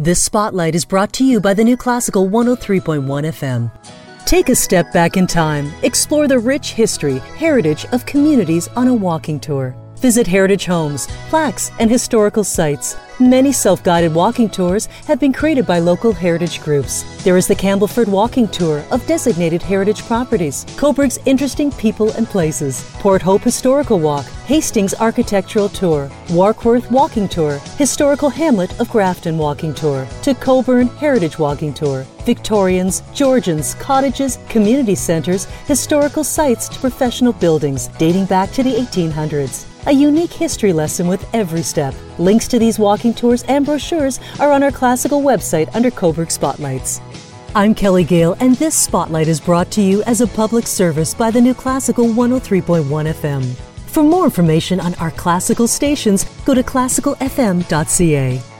This spotlight is brought to you by the New Classical 103.1 FM. Take a step back in time. Explore the rich history, heritage of communities on a walking tour. Visit heritage homes, plaques, and historical sites. Many self-guided walking tours have been created by local heritage groups. There is the Campbellford Walking Tour of designated heritage properties, Coburg's Interesting People and Places, Port Hope Historical Walk, Hastings Architectural Tour, Warkworth Walking Tour, Historical Hamlet of Grafton Walking Tour, to Coburn Heritage Walking Tour, Victorians, Georgians, cottages, community centers, historical sites to professional buildings dating back to the 1800s. A unique history lesson with every step. Links to these walking tours and brochures are on our Classical website under Coburg Spotlights. I'm Kelly Gale, and this Spotlight is brought to you as a public service by the New Classical 103.1 FM. For more information on our classical stations, go to classicalfm.ca.